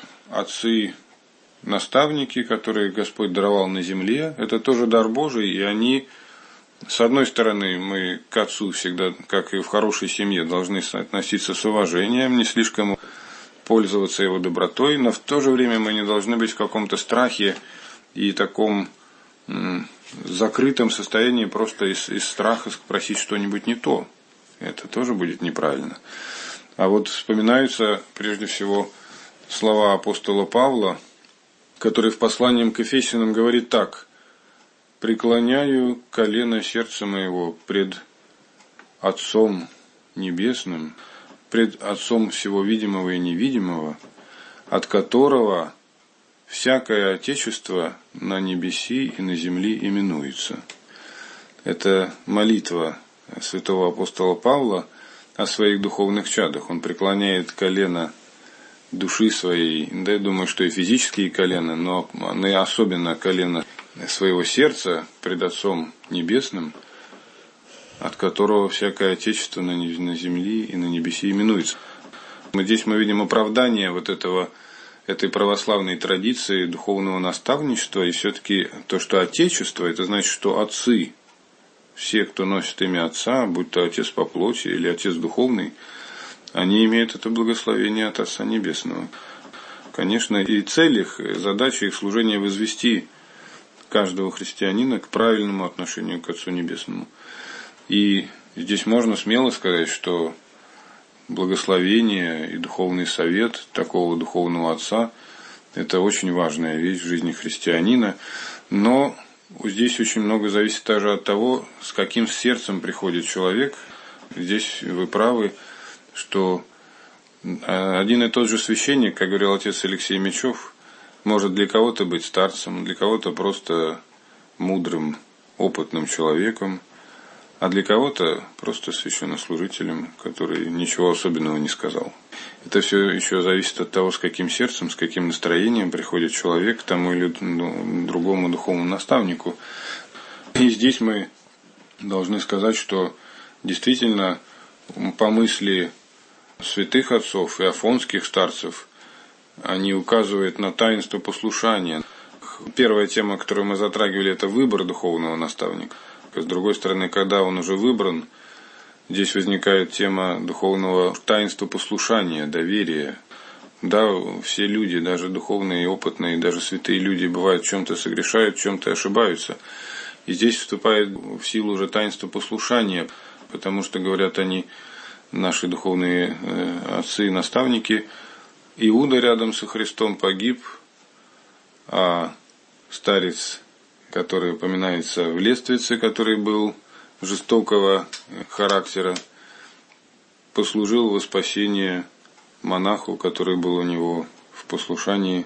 отцы-наставники, которые Господь даровал на земле, это тоже дар Божий, и они, с одной стороны, мы к отцу всегда, как и в хорошей семье, должны относиться с уважением, не слишком пользоваться его добротой, но в то же время мы не должны быть в каком-то страхе и таком м, закрытом состоянии просто из, из страха спросить что-нибудь не то. Это тоже будет неправильно. А вот вспоминаются прежде всего слова апостола Павла, который в послании к Ефесянам говорит так: «Преклоняю колено сердца моего пред Отцом Небесным, пред Отцом всего видимого и невидимого, от которого всякое Отечество на небеси и на земле именуется». Это молитва святого апостола Павла о своих духовных чадах. Он преклоняет колено души своей, да, я думаю, что и физические колена, но особенно колено своего сердца пред Отцом Небесным, от которого всякое Отечество на земле и на небесе именуется. Здесь мы видим оправдание вот этого, этой православной традиции духовного наставничества, и все-таки то, что Отечество, это значит, что отцы, все, кто носит имя Отца, будь то Отец по плоти или Отец духовный, они имеют это благословение от Отца Небесного. Конечно, и цель их, задача их служения возвести каждого христианина к правильному отношению к Отцу Небесному. И здесь можно смело сказать, что благословение и духовный совет такого духовного отца – это очень важная вещь в жизни христианина. Но здесь очень много зависит также от того, с каким сердцем приходит человек. Здесь вы правы, что один и тот же священник, как говорил отец Алексей Мечев, может для кого-то быть старцем, для кого-то просто мудрым, опытным человеком, а для кого-то просто священнослужителем, который ничего особенного не сказал. Это все еще зависит от того, с каким сердцем, с каким настроением приходит человек к тому или другому духовному наставнику. И здесь мы должны сказать, что действительно по мысли святых отцов и афонских старцев они указывают на таинство послушания. Первая тема, которую мы затрагивали, это выбор духовного наставника. С другой стороны, когда он уже выбран, здесь возникает тема духовного таинства послушания, доверия. Да, все люди, даже духовные, опытные, даже святые люди, бывают в чем-то согрешают, в чем-то ошибаются. И здесь вступает в силу уже таинство послушания, потому что, говорят они, наши духовные отцы и наставники, Иуда рядом со Христом погиб, а старец, который упоминается в Лествице, который был жестокого характера, послужил во спасение монаху, который был у него в послушании,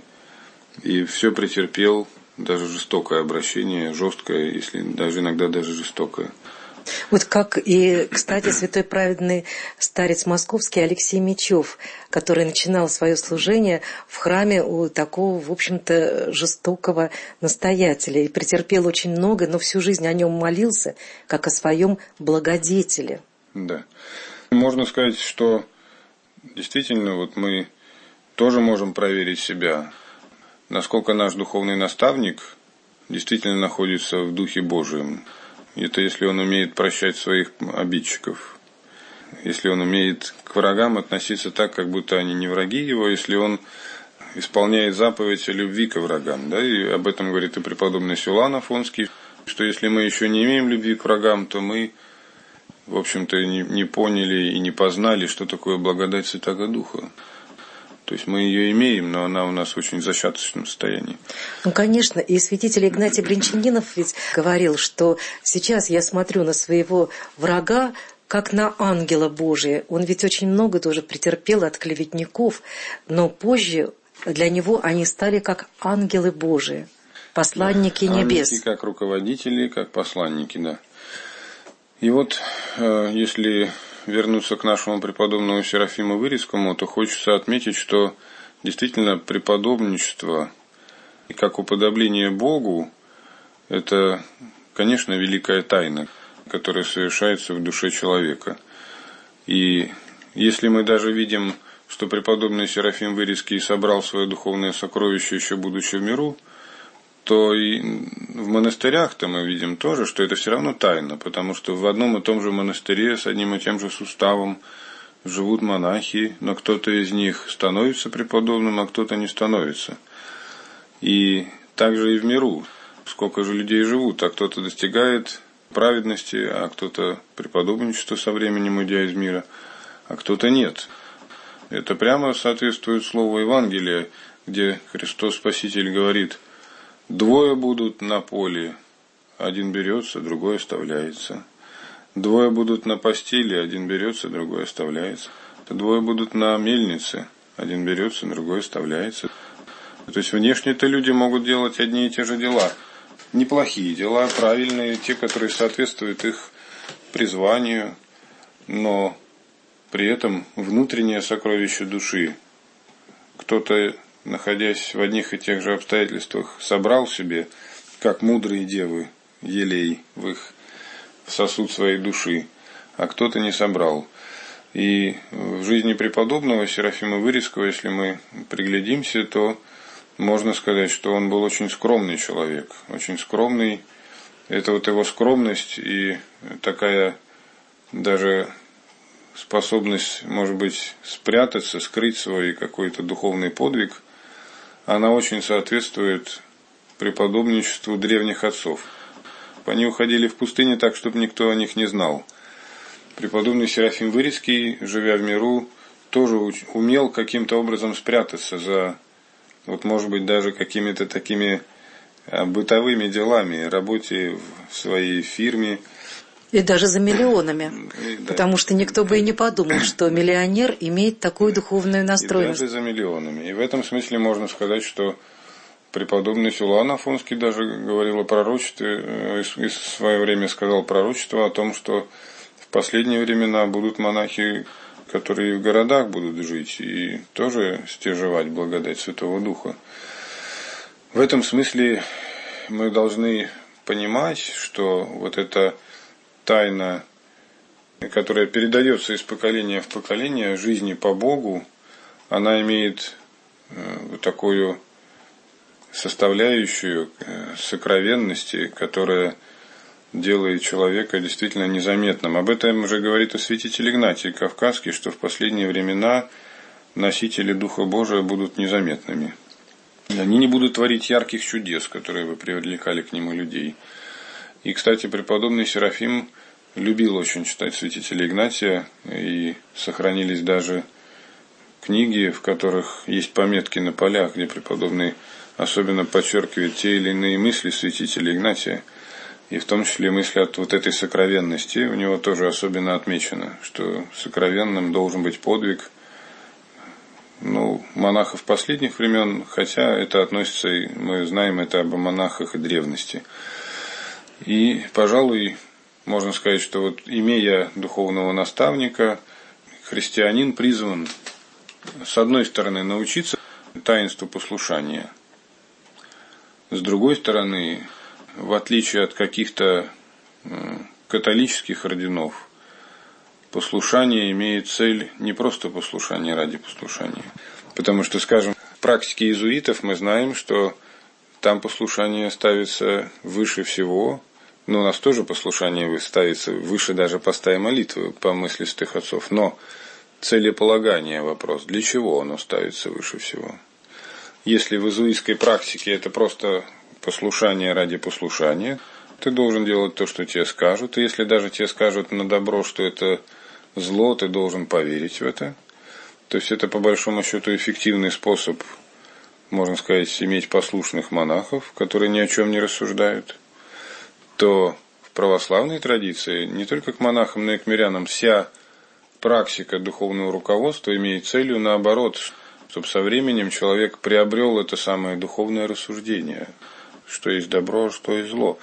и все претерпел, даже жестокое обращение, жесткое, если даже иногда даже жестокое. Вот как и, кстати, святой праведный старец московский Алексей Мечев, который начинал свое служение в храме у такого, в общем-то, жестокого настоятеля и претерпел очень много, но всю жизнь о нем молился, как о своем благодетеле. Да. Можно сказать, что действительно вот мы тоже можем проверить себя, насколько наш духовный наставник действительно находится в Духе Божием. Это если он умеет прощать своих обидчиков, если он умеет к врагам относиться так, как будто они не враги его, если он исполняет заповедь о любви к врагам. Да? И об этом говорит и преподобный Силуан Афонский, что если мы еще не имеем любви к врагам, то мы, в общем-то, не, не поняли и не познали, что такое благодать Святаго Духа. То есть мы ее имеем, но она у нас в очень зачаточном состоянии. Ну, конечно, и святитель Игнатий Брянчанинов ведь говорил, что сейчас я смотрю на своего врага, как на ангела Божия. Он ведь очень много тоже претерпел от клеветников, но позже для него они стали как ангелы Божии, посланники да, небес. Ангелы как руководители, как посланники, да. И вот, если вернуться к нашему преподобному Серафиму Вырицкому, то хочется отметить, что действительно преподобничество и как уподобление Богу – это, конечно, великая тайна, которая совершается в душе человека. И если мы даже видим, что преподобный Серафим Вырицкий собрал свое духовное сокровище, еще будучи в миру, то и в монастырях-то мы видим тоже, что это все равно тайна, потому что в одном и том же монастыре с одним и тем же суставом живут монахи, но кто-то из них становится преподобным, а кто-то не становится. И также и в миру. Сколько же людей живут, а кто-то достигает праведности, а кто-то преподобничества со временем уйдя из мира, а кто-то нет. Это прямо соответствует слову Евангелия, где Христос Спаситель говорит: двое будут на поле, один берется, другой оставляется. Двое будут на постели, один берется, другой оставляется. Двое будут на мельнице, один берется, другой оставляется. То есть внешне-то люди могут делать одни и те же дела. Неплохие дела, правильные, те, которые соответствуют их призванию, но при этом внутреннее сокровище души кто-то, находясь в одних и тех же обстоятельствах, собрал себе, как мудрые девы, елей в их сосуд своей души, а кто-то не собрал. И в жизни преподобного Серафима Вырицкого, если мы приглядимся, то можно сказать, что он был очень скромный человек, очень скромный. Это вот его скромность и такая даже способность, может быть, спрятаться, скрыть свой какой-то духовный подвиг, она очень соответствует преподобничеству древних отцов. Они уходили в пустыню так, чтобы никто о них не знал. Преподобный Серафим Вырицкий, живя в миру, тоже умел каким-то образом спрятаться за, вот, может быть, даже какими-то такими бытовыми делами, работе в своей фирме. И даже за миллионами. И, да. Потому что никто бы и не подумал, что миллионер имеет такую духовную настроенность. И даже за миллионами. И в этом смысле можно сказать, что преподобный Силуан Афонский даже говорил о пророчестве, и в свое время сказал пророчество о том, что в последние времена будут монахи, которые в городах будут жить и тоже стяжевать благодать Святого Духа. В этом смысле мы должны понимать, что вот эта тайна, которая передается из поколения в поколение, жизни по Богу, она имеет такую составляющую сокровенности, которая делает человека действительно незаметным. Об этом уже говорит и святитель Игнатий Кавказский, что в последние времена носители Духа Божия будут незаметными. Они не будут творить ярких чудес, которые бы привлекали к нему людей. И, кстати, преподобный Серафим любил очень читать святителя Игнатия, и сохранились даже книги, в которых есть пометки на полях, где преподобный особенно подчеркивает те или иные мысли святителя Игнатия, и в том числе мысли от вот этой сокровенности. У него тоже особенно отмечено, что сокровенным должен быть подвиг, ну, монахов последних времен, хотя это относится, мы знаем это об монахах и древности. И, пожалуй, можно сказать, что вот имея духовного наставника, христианин призван, с одной стороны, научиться таинству послушания, с другой стороны, в отличие от каких-то католических орденов, послушание имеет цель не просто послушание ради послушания. Потому что, скажем, в практике иезуитов мы знаем, что там послушание ставится выше всего, но у нас тоже послушание ставится выше даже поста и молитвы, по мысли святых отцов. Но целеполагание вопрос, для чего оно ставится выше всего? Если в иезуитской практике это просто послушание ради послушания, ты должен делать то, что тебе скажут. И если даже тебе скажут на добро, что это зло, ты должен поверить в это. То есть это, по большому счету, эффективный способ, можно сказать, иметь послушных монахов, которые ни о чем не рассуждают. То в православной традиции не только к монахам, но и к мирянам вся практика духовного руководства имеет целью наоборот, чтобы со временем человек приобрел это самое духовное рассуждение, что есть добро, что есть зло.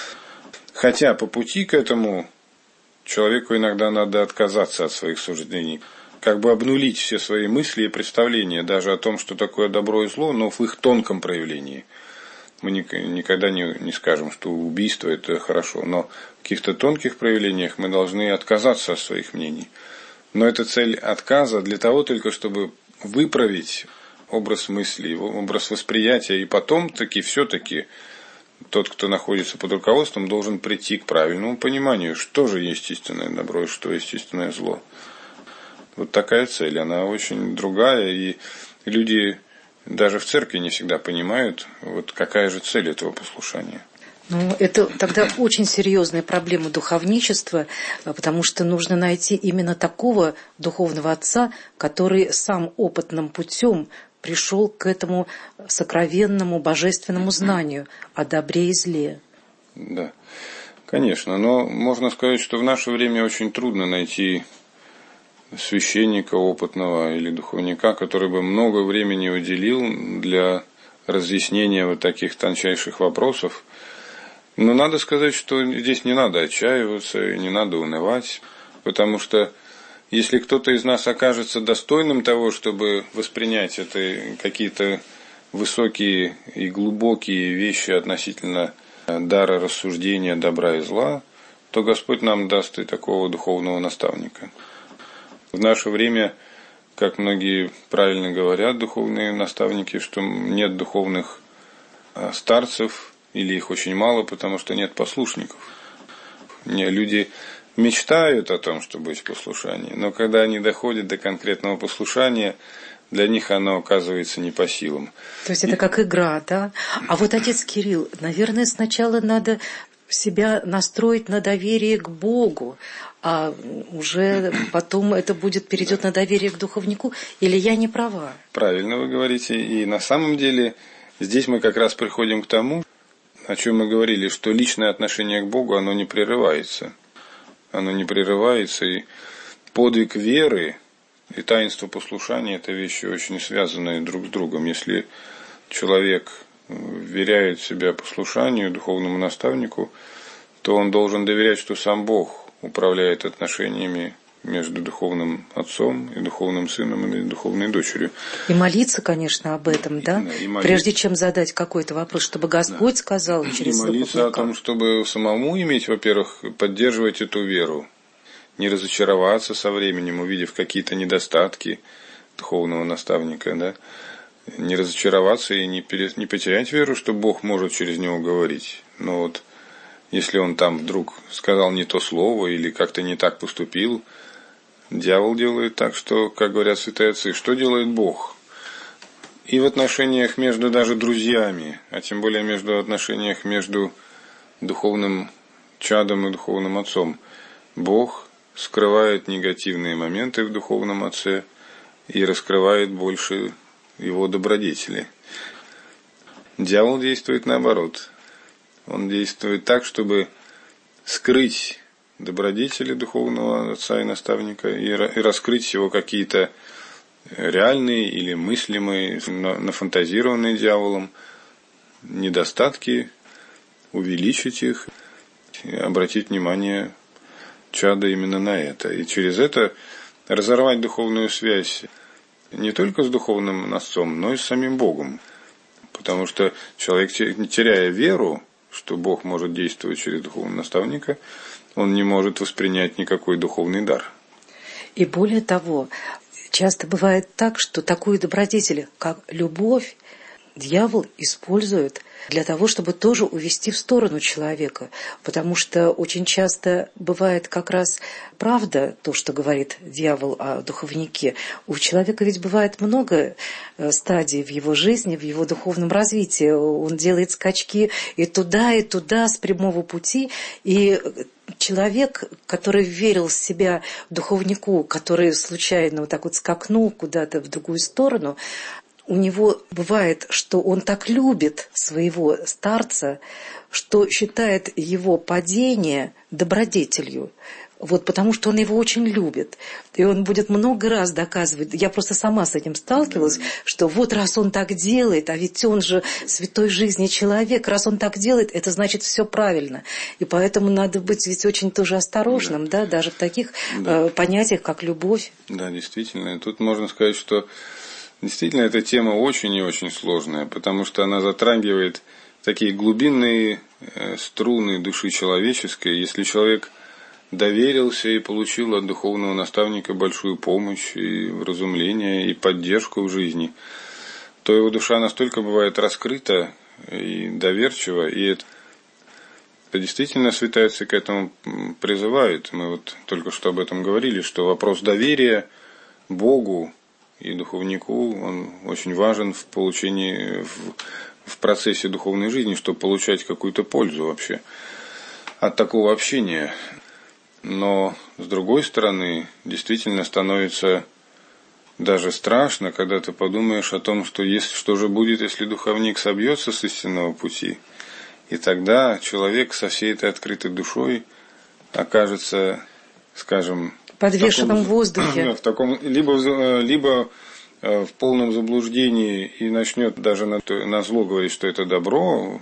Хотя по пути к этому человеку иногда надо отказаться от своих суждений, как бы обнулить все свои мысли и представления даже о том, что такое добро и зло, но в их тонком проявлении. Мы никогда не, не скажем, что убийство это хорошо, но в каких-то тонких проявлениях мы должны отказаться от своих мнений. Но это цель отказа для того только, чтобы выправить образ мысли, образ восприятия, и потом таки все-таки тот, кто находится под руководством, должен прийти к правильному пониманию, что же есть истинное добро и что есть истинное зло. Вот такая цель, она очень другая, и люди даже в церкви не всегда понимают, вот какая же цель этого послушания. Ну, это тогда очень серьезная проблема духовничества, потому что нужно найти именно такого духовного отца, который сам опытным путем пришел к этому сокровенному божественному знанию о добре и зле. Да, конечно, но можно сказать, что в наше время очень трудно найти священника опытного или духовника, который бы много времени уделил для разъяснения вот таких тончайших вопросов. Но надо сказать, что здесь не надо отчаиваться, не надо унывать, потому что если кто-то из нас окажется достойным того, чтобы воспринять это какие-то высокие и глубокие вещи относительно дара рассуждения добра и зла, то Господь нам даст и такого духовного наставника. В наше время, как многие правильно говорят, духовные наставники, что нет духовных старцев, или их очень мало, потому что нет послушников. Не, люди мечтают о том, чтобы быть в послушании, но когда они доходят до конкретного послушания, для них оно оказывается не по силам. То есть это как игра, да? А вот отец Кирилл, наверное, сначала надо себя настроить на доверие к Богу, а уже потом это будет перейдет на доверие к духовнику, или я не права? Правильно вы говорите, и на самом деле здесь мы как раз приходим к тому, о чем мы говорили, что личное отношение к Богу, оно не прерывается. Оно не прерывается, и подвиг веры и таинство послушания – это вещи очень связанные друг с другом. Если человек вверяет себя послушанию, духовному наставнику, то он должен доверять, что сам Бог управляет отношениями между духовным отцом и духовным сыном и духовной дочерью. И молиться, конечно, об этом, да? И, и прежде чем задать какой-то вопрос, чтобы Господь да. сказал через И молиться о том, чтобы самому иметь, во-первых, поддерживать эту веру, не разочароваться со временем, увидев какие-то недостатки духовного наставника, да, не разочароваться и не, пере, не потерять веру, что Бог может через него говорить. Но вот если он там вдруг сказал не то слово или как-то не так поступил, дьявол делает так, что, как говорят святые отцы, что делает Бог? И в отношениях между даже друзьями, а тем более между отношениях между духовным чадом и духовным отцом, Бог скрывает негативные моменты в духовном отце и раскрывает больше его добродетели. Дьявол действует наоборот. Он действует так, чтобы скрыть добродетели духовного отца и наставника и раскрыть его какие-то реальные или мыслимые, нафантазированные дьяволом недостатки, увеличить их, обратить внимание чада именно на это. И через это разорвать духовную связь не только с духовным отцом, но и с самим Богом. Потому что человек, теряя веру, что Бог может действовать через духовного наставника, он не может воспринять никакой духовный дар. И более того, часто бывает так, что такую добродетель, как любовь, дьявол использует для того, чтобы тоже увести в сторону человека. Потому что очень часто бывает как раз правда, то, что говорит дьявол о духовнике. У человека ведь бывает много стадий в его жизни, в его духовном развитии. Он делает скачки и туда, и туда, с прямого пути. И человек, который верил в себя духовнику, который случайно вот так вот скакнул куда-то в другую сторону, у него бывает, что он так любит своего старца, что считает его падение добродетелью. Вот потому что он его очень любит. И он будет много раз доказывать. Я просто сама с этим сталкивалась, что вот раз он так делает, а ведь он же святой жизни человек, раз он так делает, это значит все правильно. И поэтому надо быть ведь очень тоже осторожным, да, да даже в таких да. э, понятиях, как любовь. Да, действительно. И тут можно сказать, что действительно эта тема очень и очень сложная, потому что она затрагивает такие глубинные э, струны души человеческой. Если человек доверился и получил от духовного наставника большую помощь и вразумление, и поддержку в жизни, то его душа настолько бывает раскрыта и доверчива, и это, это действительно святые отцы к этому призывают. Мы вот только что об этом говорили, что вопрос доверия Богу и духовнику, он очень важен в получении, в, в процессе духовной жизни, чтобы получать какую-то пользу вообще от такого общения. Но, с другой стороны, действительно становится даже страшно, когда ты подумаешь о том, что, если, что же будет, если духовник собьется с истинного пути, и тогда человек со всей этой открытой душой окажется, скажем, подвешенном в в воздухе. В таком, либо, либо в полном заблуждении и начнет даже на, на зло говорить, что это добро,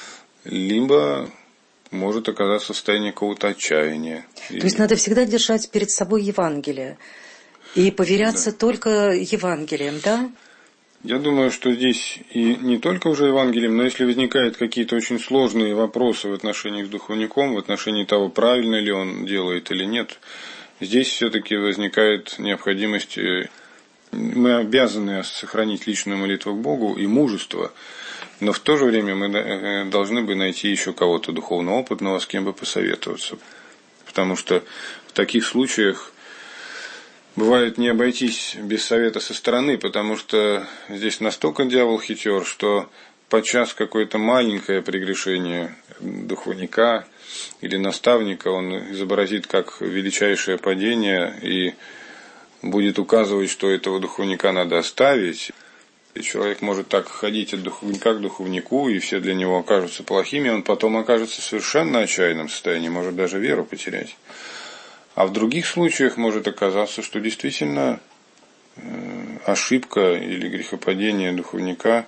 либо может оказаться в состоянии какого-то отчаяния. То есть надо всегда держать перед собой Евангелие и поверяться да. только Евангелием, да? Я думаю, что здесь и не только уже Евангелием, но если возникают какие-то очень сложные вопросы в отношении с духовником, в отношении того, правильно ли он делает или нет, здесь все-таки возникает необходимость, мы обязаны сохранить личную молитву к Богу и мужество, но в то же время мы должны бы найти еще кого-то духовно опытного, с кем бы посоветоваться. Потому что в таких случаях бывает не обойтись без совета со стороны, потому что здесь настолько дьявол хитер, что подчас какое-то маленькое прегрешение духовника или наставника он изобразит как величайшее падение и будет указывать, что этого духовника надо оставить. И человек может так ходить от духовника к духовнику, и все для него окажутся плохими, он потом окажется в совершенно отчаянном состоянии, может даже веру потерять. А в других случаях может оказаться, что действительно ошибка или грехопадение духовника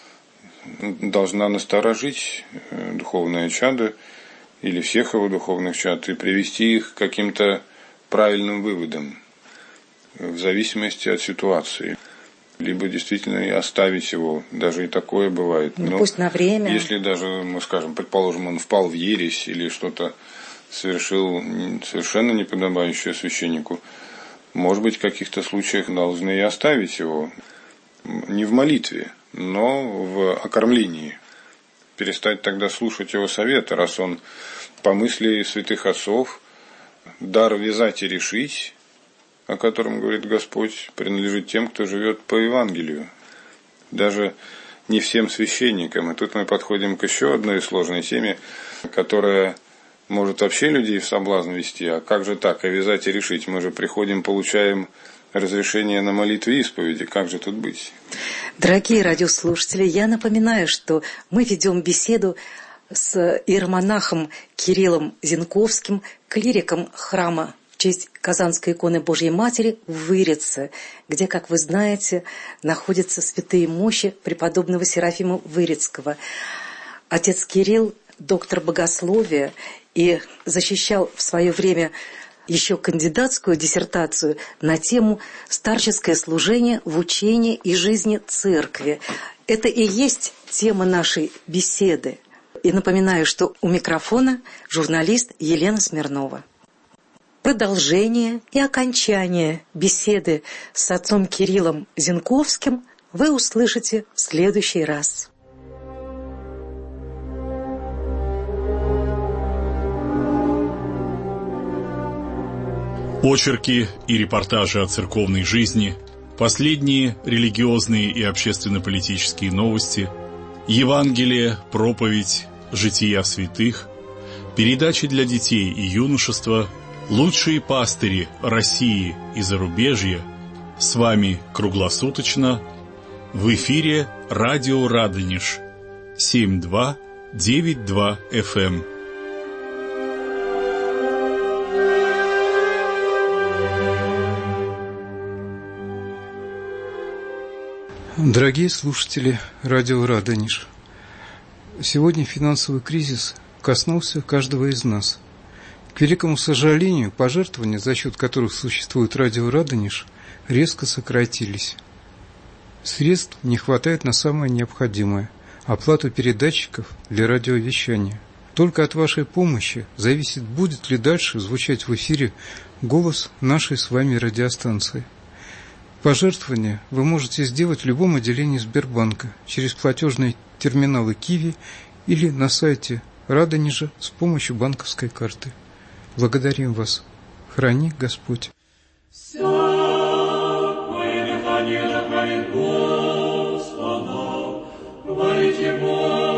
должна насторожить духовное чадо или всех его духовных чад и привести их к каким-то правильным выводам в зависимости от ситуации. Либо действительно и оставить его, даже и такое бывает. Ну, пусть на время. Если даже, мы скажем, предположим, он впал в ересь или что-то совершил совершенно неподобающее священнику, может быть, в каких-то случаях должны и оставить его. не в молитве, но в окормлении. Перестать тогда слушать его совета, раз он по мысли святых отцов дар вязать и решить, о котором говорит Господь, принадлежит тем, кто живет по Евангелию. Даже не всем священникам. И тут мы подходим к еще одной сложной теме, которая может вообще людей в соблазн вести. А как же так, а вязать и решить? Мы же приходим, получаем разрешение на молитве и исповеди. Как же тут быть? Дорогие радиослушатели, я напоминаю, что мы ведем беседу с иеромонахом Кириллом Зенковским, клириком храма в честь Казанской иконы Божьей Матери в Вырице, где, как вы знаете, находятся святые мощи преподобного Серафима Вырицкого. Отец Кирилл – доктор богословия и защищал в свое время еще кандидатскую диссертацию на тему «Старческое служение в учении и жизни Церкви». Это и есть тема нашей беседы. И напоминаю, что у микрофона журналист Елена Смирнова. Продолжение и окончание беседы с отцом Кириллом Зенковским вы услышите в следующий раз. Очерки и репортажи о церковной жизни, последние религиозные и общественно-политические новости, Евангелие, проповедь, жития святых, передачи для детей и юношества, лучшие пастыри России и зарубежья. С вами круглосуточно в эфире радио Радонеж семь два девять два эф эм. Дорогие слушатели радио Радонеж, сегодня финансовый кризис коснулся каждого из нас. К великому сожалению, пожертвования, за счет которых существует радио Радонеж, резко сократились. Средств не хватает на самое необходимое – оплату передатчиков для радиовещания. Только от вашей помощи зависит, будет ли дальше звучать в эфире голос нашей с вами радиостанции. Пожертвования вы можете сделать в любом отделении Сбербанка через платежные терминалы Киви или на сайте Радонежа с помощью банковской карты. Благодарим вас. Храни Господь. Всякое дыхание хранит Господа, говорите Богу.